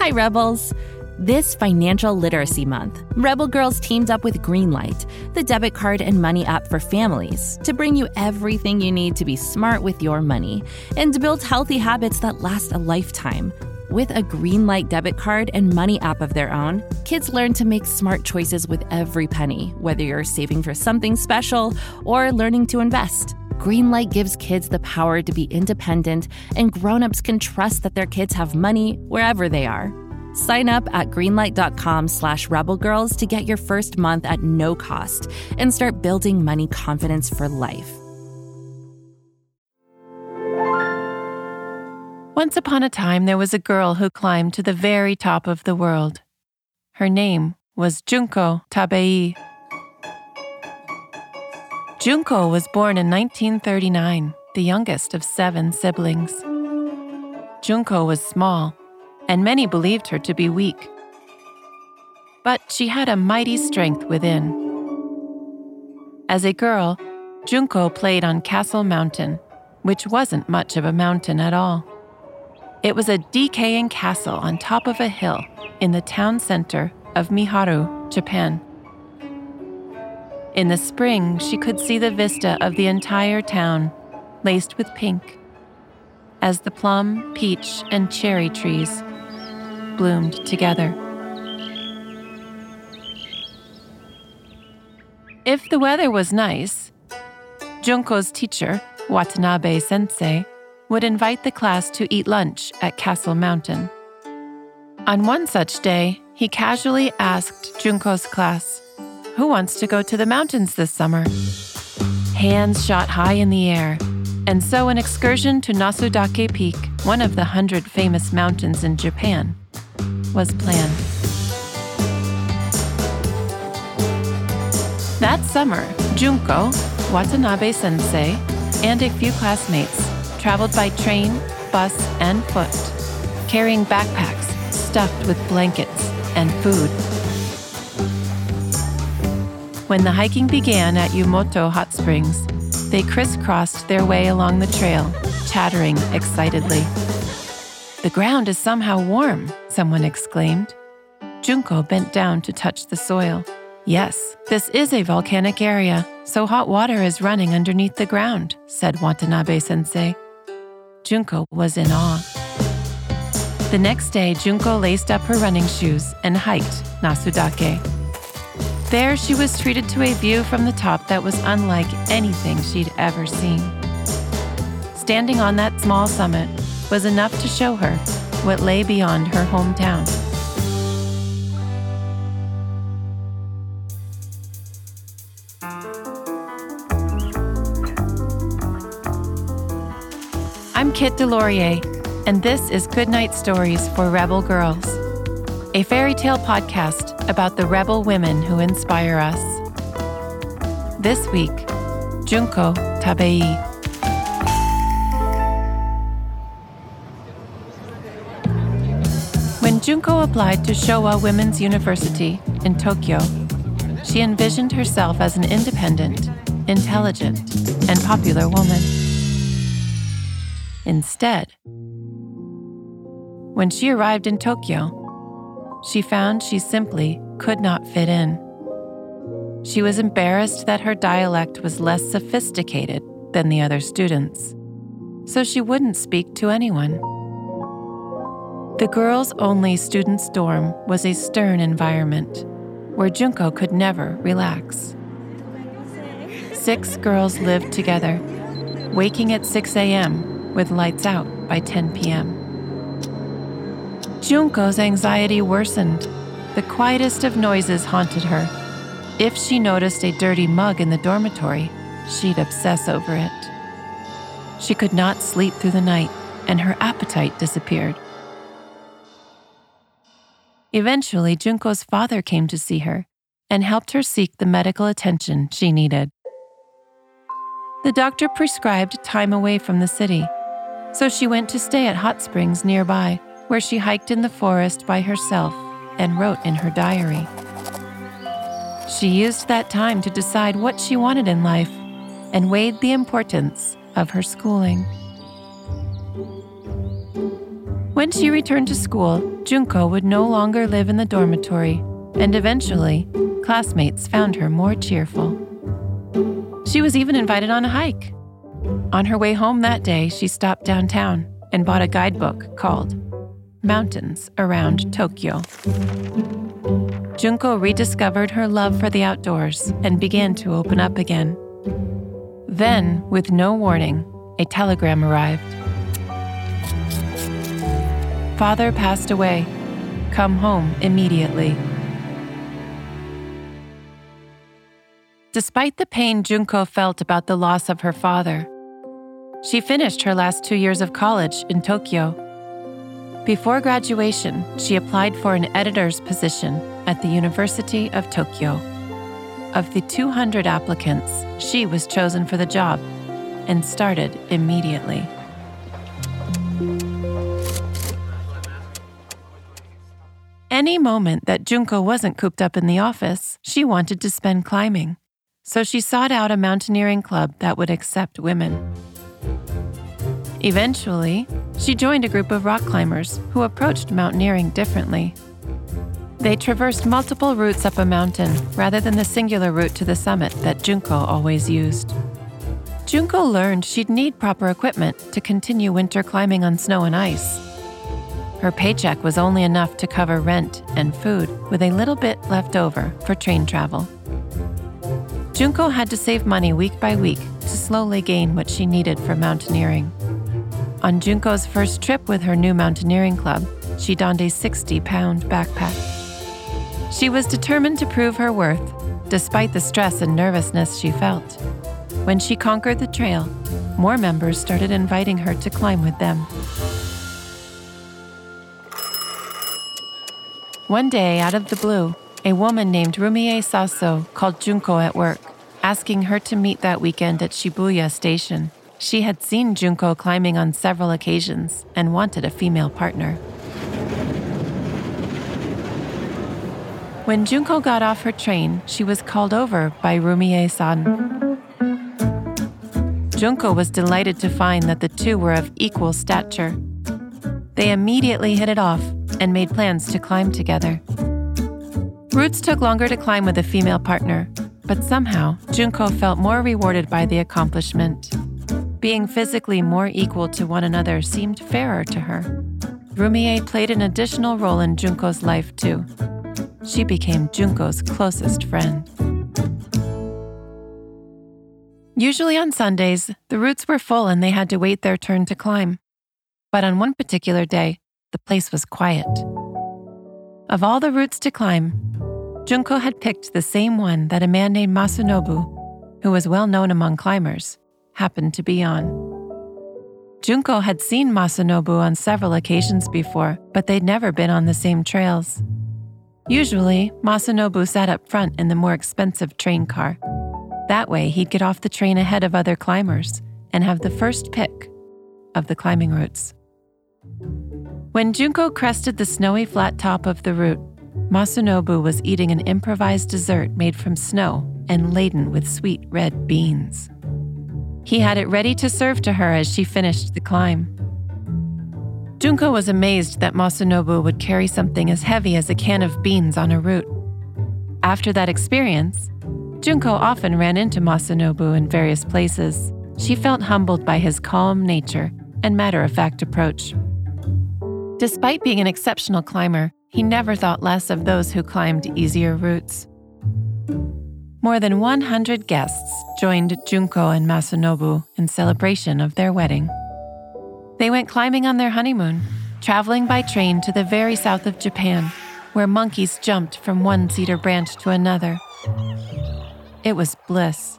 Hi, Rebels. This Financial Literacy Month, Rebel Girls teamed up with Greenlight, the debit card and money app for families, to bring you everything you need to be smart with your money and to build healthy habits that last a lifetime. With a Greenlight debit card and money app of their own, kids learn to make smart choices with every penny, whether you're saving for something special or learning to invest. Greenlight gives kids the power to be independent, and grown-ups can trust that their kids have money wherever they are. Sign up at greenlight.com/rebelgirls to get your first month at no cost and start building money confidence for life. Once upon a time, there was a girl who climbed to the very top of the world. Her name was Junko Tabei. Junko was born in 1939, the youngest of 7 siblings. Junko was small, and many believed her to be weak. But she had a mighty strength within. As a girl, Junko played on Castle Mountain, which wasn't much of a mountain at all. It was a decaying castle on top of a hill in the town center of Miharu, Japan. In the spring, she could see the vista of the entire town, laced with pink, as the plum, peach, and cherry trees bloomed together. If the weather was nice, Junko's teacher, Watanabe Sensei, would invite the class to eat lunch at Castle Mountain. On one such day, he casually asked Junko's class, "Who wants to go to the mountains this summer?" Hands shot high in the air, and so an excursion to Nasudake Peak, one of the 100 famous mountains in Japan, was planned. That summer, Junko, Watanabe Sensei, and a few classmates traveled by train, bus, and foot, carrying backpacks stuffed with blankets and food. When the hiking began at Yumoto Hot Springs, they crisscrossed their way along the trail, chattering excitedly. "The ground is somehow warm," someone exclaimed. Junko bent down to touch the soil. "Yes, this is a volcanic area, so hot water is running underneath the ground," said Watanabe Sensei. Junko was in awe. The next day, Junko laced up her running shoes and hiked Nasudake. There, she was treated to a view from the top that was unlike anything she'd ever seen. Standing on that small summit was enough to show her what lay beyond her hometown. I'm Kit Delorier, and this is Goodnight Stories for Rebel Girls, a fairy tale podcast about the rebel women who inspire us. This week, Junko Tabei. When Junko applied to Showa Women's University in Tokyo, she envisioned herself as an independent, intelligent, and popular woman. Instead, when she arrived in Tokyo, she found she simply could not fit in. She was embarrassed that her dialect was less sophisticated than the other students, so she wouldn't speak to anyone. The girls-only students' dorm was a stern environment where Junko could never relax. 6 girls lived together, waking at 6 a.m. with lights out by 10 p.m. Junko's anxiety worsened. The quietest of noises haunted her. If she noticed a dirty mug in the dormitory, she'd obsess over it. She could not sleep through the night, and her appetite disappeared. Eventually, Junko's father came to see her and helped her seek the medical attention she needed. The doctor prescribed time away from the city, so she went to stay at hot springs nearby, where she hiked in the forest by herself and wrote in her diary. She used that time to decide what she wanted in life and weighed the importance of her schooling. When she returned to school, Junko would no longer live in the dormitory, and eventually, classmates found her more cheerful. She was even invited on a hike. On her way home that day, she stopped downtown and bought a guidebook called Mountains Around Tokyo. Junko rediscovered her love for the outdoors and began to open up again. Then, with no warning, a telegram arrived. Father passed away. Come home immediately. Despite the pain Junko felt about the loss of her father, she finished her last 2 years of college in Tokyo. Before graduation, she applied for an editor's position at the University of Tokyo. Of the 200 applicants, she was chosen for the job and started immediately. Any moment that Junko wasn't cooped up in the office, she wanted to spend climbing. So she sought out a mountaineering club that would accept women. Eventually, she joined a group of rock climbers who approached mountaineering differently. They traversed multiple routes up a mountain rather than the singular route to the summit that Junko always used. Junko learned she'd need proper equipment to continue winter climbing on snow and ice. Her paycheck was only enough to cover rent and food, with a little bit left over for train travel. Junko had to save money week by week to slowly gain what she needed for mountaineering. On Junko's first trip with her new mountaineering club, she donned a 60-pound backpack. She was determined to prove her worth, despite the stress and nervousness she felt. When she conquered the trail, more members started inviting her to climb with them. One day, out of the blue, a woman named Rumie Saso called Junko at work, asking her to meet that weekend at Shibuya Station. She had seen Junko climbing on several occasions and wanted a female partner. When Junko got off her train, she was called over by Rumie-san. Junko was delighted to find that the two were of equal stature. They immediately hit it off and made plans to climb together. Routes took longer to climb with a female partner, but somehow Junko felt more rewarded by the accomplishment. Being physically more equal to one another seemed fairer to her. Rumie played an additional role in Junko's life too. She became Junko's closest friend. Usually on Sundays, the routes were full and they had to wait their turn to climb. But on one particular day, the place was quiet. Of all the routes to climb, Junko had picked the same one that a man named Masanobu, who was well known among climbers, happened to be on. Junko had seen Masanobu on several occasions before, but they'd never been on the same trails. Usually, Masanobu sat up front in the more expensive train car. That way, he'd get off the train ahead of other climbers and have the first pick of the climbing routes. When Junko crested the snowy flat top of the route, Masanobu was eating an improvised dessert made from snow and laden with sweet red beans. He had it ready to serve to her as she finished the climb. Junko was amazed that Masanobu would carry something as heavy as a can of beans on a route. After that experience, Junko often ran into Masanobu in various places. She felt humbled by his calm nature and matter-of-fact approach. Despite being an exceptional climber, he never thought less of those who climbed easier routes. More than 100 guests joined Junko and Masanobu in celebration of their wedding. They went climbing on their honeymoon, traveling by train to the very south of Japan, where monkeys jumped from one cedar branch to another. It was bliss.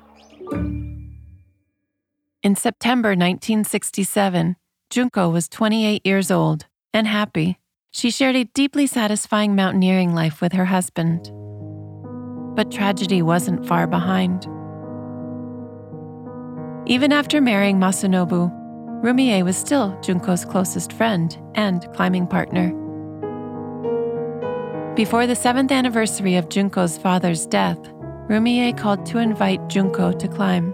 In September 1967, Junko was 28 years old and happy. She shared a deeply satisfying mountaineering life with her husband. But tragedy wasn't far behind. Even after marrying Masanobu, Rumie was still Junko's closest friend and climbing partner. Before the 7th anniversary of Junko's father's death, Rumie called to invite Junko to climb.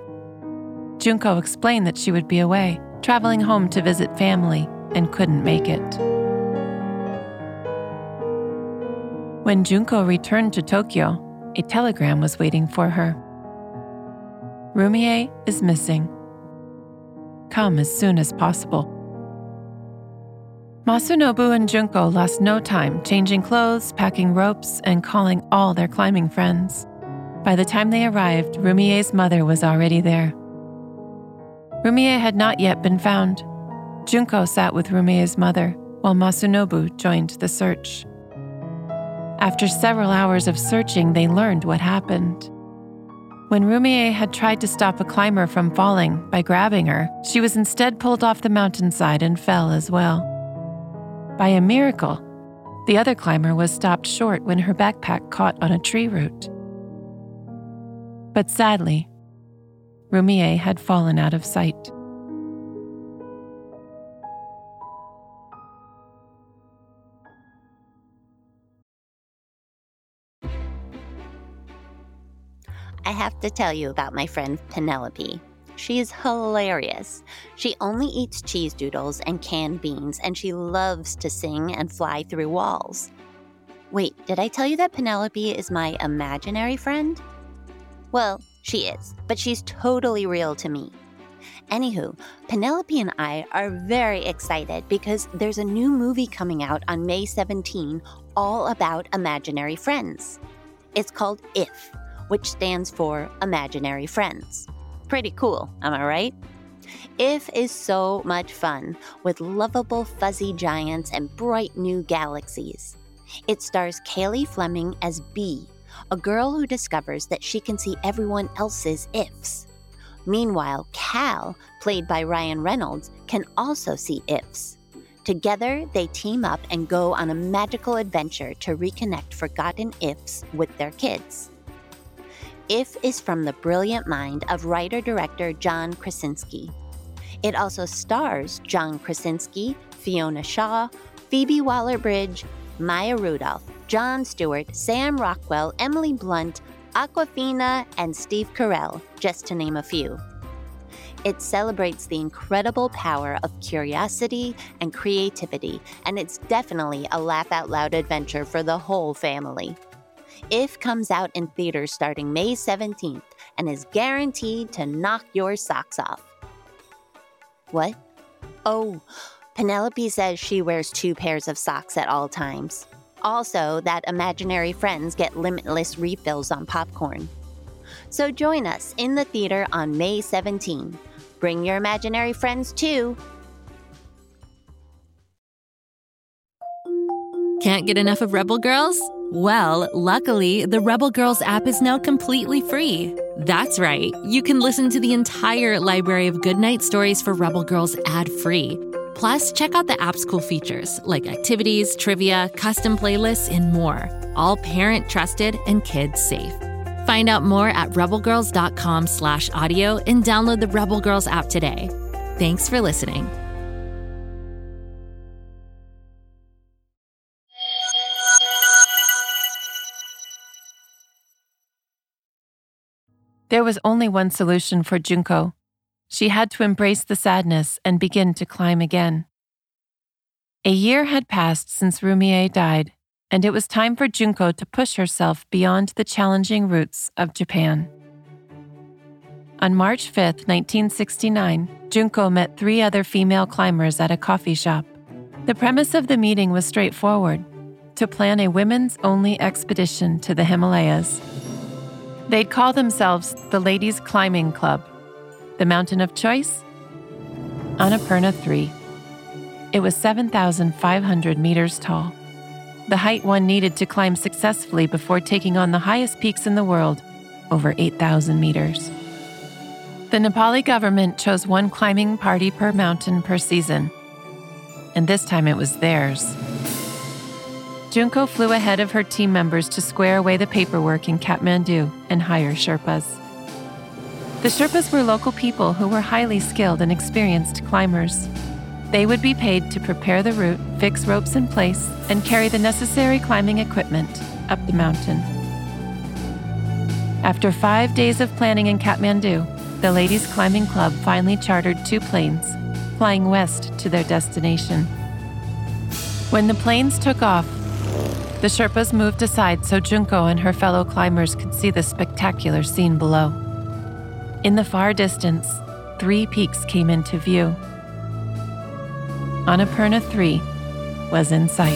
Junko explained that she would be away, traveling home to visit family, and couldn't make it. When Junko returned to Tokyo, a telegram was waiting for her. Rumie is missing. Come as soon as possible. Masunobu and Junko lost no time changing clothes, packing ropes, and calling all their climbing friends. By the time they arrived, Rumie's mother was already there. Rumie had not yet been found. Junko sat with Rumie's mother, while Masunobu joined the search. After several hours of searching, they learned what happened. When Rumie had tried to stop a climber from falling by grabbing her, she was instead pulled off the mountainside and fell as well. By a miracle, the other climber was stopped short when her backpack caught on a tree root. But sadly, Rumie had fallen out of sight. I have to tell you about my friend Penelope. She is hilarious. She only eats cheese doodles and canned beans, and she loves to sing and fly through walls. Wait, did I tell you that Penelope is my imaginary friend? Well, she is, but she's totally real to me. Anywho, Penelope and I are very excited because there's a new movie coming out on May 17 all about imaginary friends. It's called IF, which stands for Imaginary Friends. Pretty cool, am I right? IF is so much fun, with lovable fuzzy giants and bright new galaxies. It stars Kaylee Fleming as Bee, a girl who discovers that she can see everyone else's IFs. Meanwhile, Cal, played by Ryan Reynolds, can also see IFs. Together, they team up and go on a magical adventure to reconnect forgotten IFs with their kids. IF is from the brilliant mind of writer-director John Krasinski. It also stars John Krasinski, Fiona Shaw, Phoebe Waller-Bridge, Maya Rudolph, Jon Stewart, Sam Rockwell, Emily Blunt, Awkwafina, and Steve Carell, just to name a few. It celebrates the incredible power of curiosity and creativity, and it's definitely a laugh-out-loud adventure for the whole family. IF comes out in theaters starting May 17th and is guaranteed to knock your socks off. What? Oh, Penelope says she wears 2 pairs of socks at all times. Also, that imaginary friends get limitless refills on popcorn. So join us in the theater on May 17. Bring your imaginary friends too. Can't get enough of Rebel Girls? Well, luckily, the Rebel Girls app is now completely free. That's right. You can listen to the entire library of goodnight stories for Rebel Girls ad-free. Plus, check out the app's cool features like activities, trivia, custom playlists, and more. All parent-trusted and kids-safe. Find out more at rebelgirls.com/audio and download the Rebel Girls app today. Thanks for listening. There was only one solution for Junko. She had to embrace the sadness and begin to climb again. A year had passed since Rumie died, and it was time for Junko to push herself beyond the challenging routes of Japan. On March 5, 1969, Junko met 3 other female climbers at a coffee shop. The premise of the meeting was straightforward: to plan a women's-only expedition to the Himalayas. They'd call themselves the Ladies Climbing Club. The mountain of choice? Annapurna 3. It was 7,500 meters tall, the height one needed to climb successfully before taking on the highest peaks in the world, over 8,000 meters. The Nepali government chose 1 climbing party per mountain per season, and this time it was theirs. Junko flew ahead of her team members to square away the paperwork in Kathmandu and hire Sherpas. The Sherpas were local people who were highly skilled and experienced climbers. They would be paid to prepare the route, fix ropes in place, and carry the necessary climbing equipment up the mountain. After 5 days of planning in Kathmandu, the Ladies Climbing Club finally chartered 2 planes, flying west to their destination. When the planes took off, The Sherpas moved aside so Junko and her fellow climbers could see the spectacular scene below. In the far distance, 3 peaks came into view. Annapurna 3 was in sight.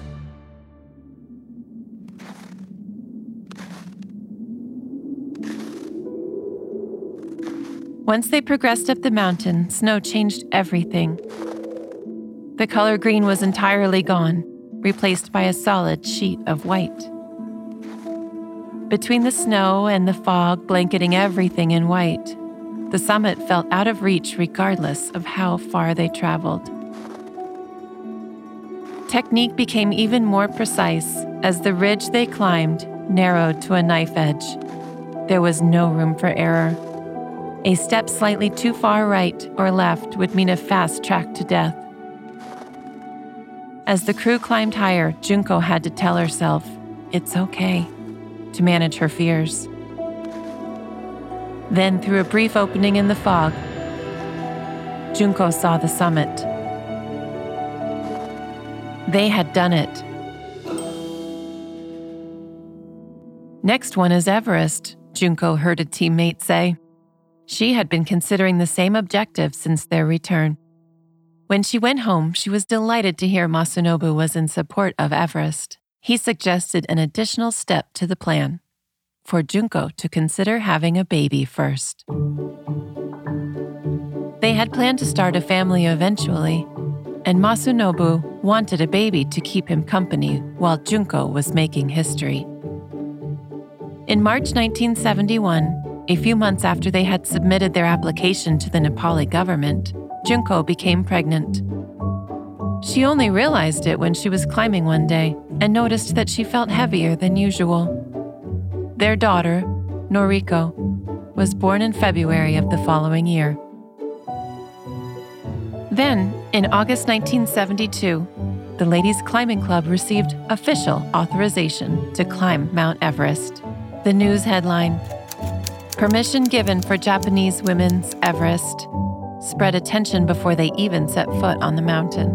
Once they progressed up the mountain, snow changed everything. The color green was entirely gone, replaced by a solid sheet of white. Between the snow and the fog blanketing everything in white, the summit felt out of reach regardless of how far they traveled. Technique became even more precise as the ridge they climbed narrowed to a knife edge. There was no room for error. A step slightly too far right or left would mean a fast track to death. As the crew climbed higher, Junko had to tell herself, it's okay, to manage her fears. Then, through a brief opening in the fog, Junko saw the summit. They had done it. Next one is Everest, Junko heard a teammate say. She had been considering the same objective since their return. When she went home, she was delighted to hear Masanobu was in support of Everest. He suggested an additional step to the plan, for Junko to consider having a baby first. They had planned to start a family eventually, and Masanobu wanted a baby to keep him company while Junko was making history. In March 1971, a few months after they had submitted their application to the Nepali government, Junko became pregnant. She only realized it when she was climbing one day and noticed that she felt heavier than usual. Their daughter, Noriko, was born in February of the following year. Then, in August 1972, the Ladies Climbing Club received official authorization to climb Mount Everest. The news headline, "Permission given for Japanese women's Everest," spread attention before they even set foot on the mountain.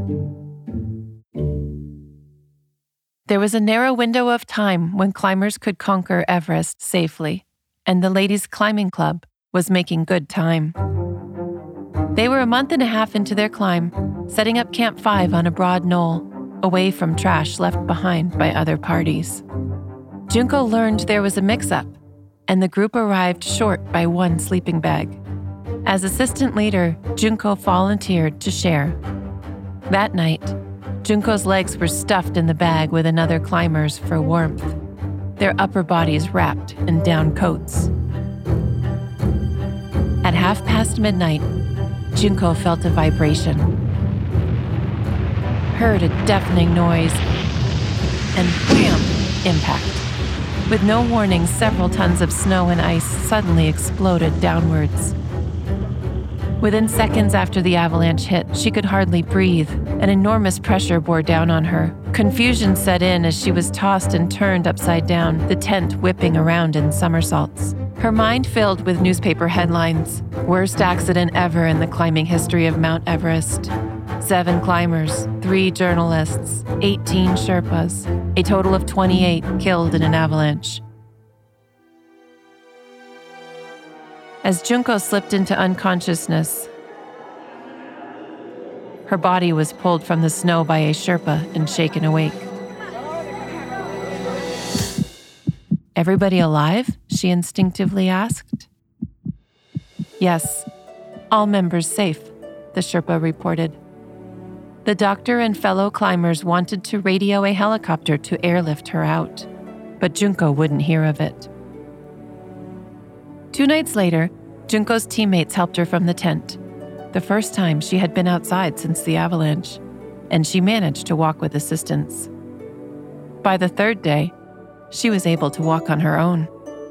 There was a narrow window of time when climbers could conquer Everest safely, and the Ladies Climbing Club was making good time. They were a month and a half into their climb, setting up Camp 5 on a broad knoll, away from trash left behind by other parties. Junko learned there was a mix-up, and the group arrived short by 1 sleeping bag. As assistant leader, Junko volunteered to share. That night, Junko's legs were stuffed in the bag with another climbers for warmth, their upper bodies wrapped in down coats. At midnight, Junko felt a vibration, heard a deafening noise, and wham! Impact. With no warning, several tons of snow and ice suddenly exploded downwards. Within seconds after the avalanche hit, she could hardly breathe. An enormous pressure bore down on her. Confusion set in as she was tossed and turned upside down, the tent whipping around in somersaults. Her mind filled with newspaper headlines. Worst accident ever in the climbing history of Mount Everest. 7 climbers, 3 journalists, 18 Sherpas, a total of 28 killed in an avalanche. As Junko slipped into unconsciousness, her body was pulled from the snow by a Sherpa and shaken awake. "Everybody alive?" she instinctively asked. "Yes, all members safe," the Sherpa reported. The doctor and fellow climbers wanted to radio a helicopter to airlift her out, but Junko wouldn't hear of it. 2 nights later, Junko's teammates helped her from the tent, the first time she had been outside since the avalanche, and she managed to walk with assistance. By the 3rd day, she was able to walk on her own.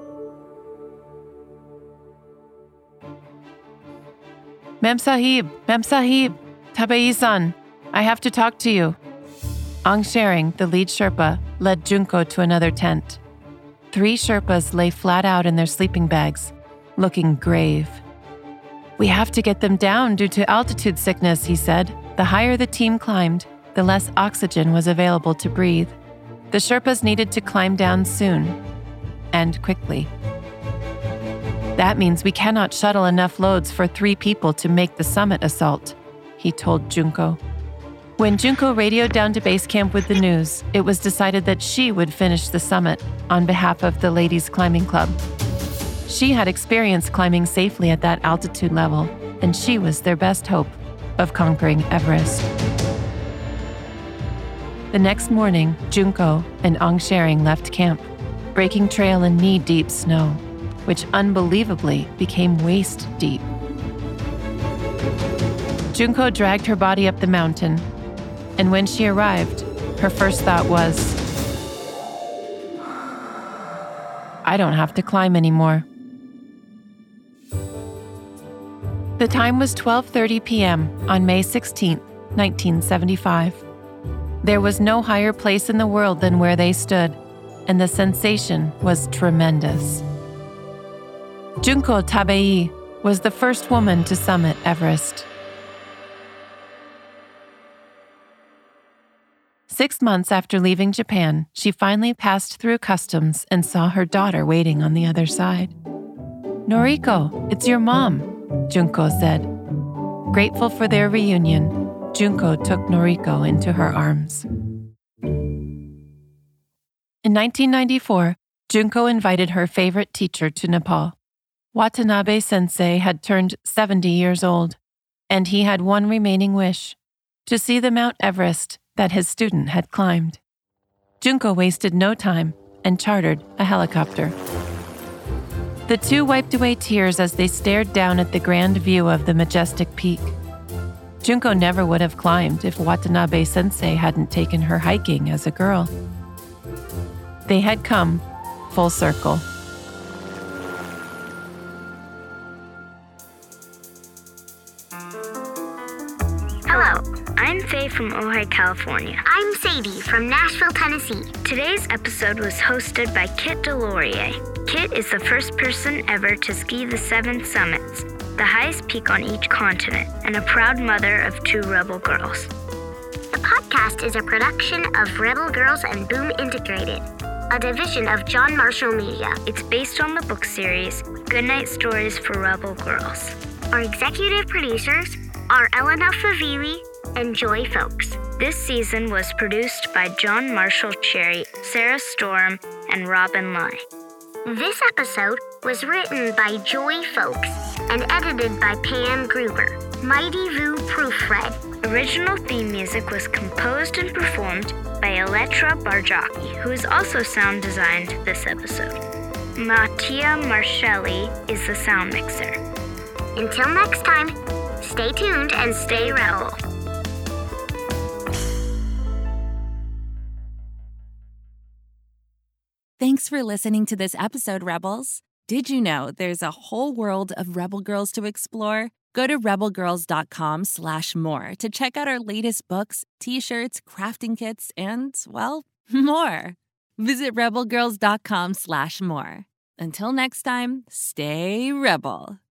Mem Sahib, Tabei-san, I have to talk to you." Ang Sharing, the lead Sherpa, led Junko to another tent. 3 Sherpas lay flat out in their sleeping bags, looking grave. "We have to get them down due to altitude sickness," he said. The higher the team climbed, the less oxygen was available to breathe. The Sherpas needed to climb down soon, and quickly. That means we cannot shuttle enough loads for 3 people to make the summit assault, he told Junko. When Junko radioed down to base camp with the news, it was decided that she would finish the summit on behalf of the Ladies Climbing Club. She had experience climbing safely at that altitude level, and she was their best hope of conquering Everest. The next morning, Junko and Ang Sharing left camp, breaking trail in knee-deep snow, which unbelievably became waist-deep. Junko dragged her body up the mountain, and when she arrived, her first thought was, I don't have to climb anymore. The time was 12:30 p.m. on May 16, 1975. There was no higher place in the world than where they stood, and the sensation was tremendous. Junko Tabei was the first woman to summit Everest. 6 months after leaving Japan, she finally passed through customs and saw her daughter waiting on the other side. Noriko, it's your mom, Junko said. Grateful for their reunion, Junko took Noriko into her arms. In 1994, Junko invited her favorite teacher to Nepal. Watanabe Sensei had turned 70 years old, and he had one remaining wish, to see the Mount Everest that his student had climbed. Junko wasted no time and chartered a helicopter. The two wiped away tears as they stared down at the grand view of the majestic peak. Junko never would have climbed if Watanabe Sensei hadn't taken her hiking as a girl. They had come full circle. Hello, I'm Faye from Ojai, California. I'm Sadie from Nashville, Tennessee. Today's episode was hosted by Kit Delorier. Kit is the first person ever to ski the 7 summits, the highest peak on each continent, and a proud mother of 2 rebel girls. The podcast is a production of Rebel Girls and Boom Integrated, a division of John Marshall Media. It's based on the book series, Goodnight Stories for Rebel Girls. Our executive producers are Elena Favili and Joy Folks. This season was produced by John Marshall Cherry, Sarah Storm, and Robin Lai. This episode was written by Joy Folks and edited by Pam Gruber. Mighty Vu proofread. Original theme music was composed and performed by Elettra Bargiacchi, who has also sound designed this episode. Mattia Marcelli is the sound mixer. Until next time, stay tuned and stay rebel. Thanks for listening to this episode, Rebels. Did you know there's a whole world of Rebel Girls to explore? Go to rebelgirls.com/more to check out our latest books, t-shirts, crafting kits, and, well, more. Visit rebelgirls.com/more. Until next time, stay rebel.